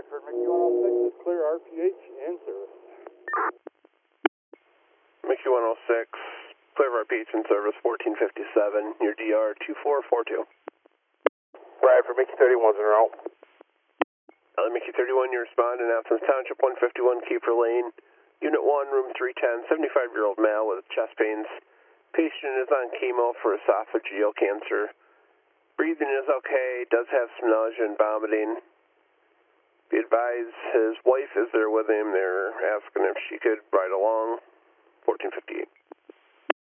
Bradford, Mickey 106 is clear RPH and service. Mickey 106, clear RPH in service, 1457, your DR 2442. Bradford, Mickey 31's en route. Mickey 31, you respond in Athens Township, 151 Kiefer Lane, Unit 1, room 310, 75-year-old male with chest pains. Patient is on chemo for esophageal cancer. Breathing is okay, does have some nausea and vomiting. Be advised his wife is there with him. They're asking if she could ride along. 1458.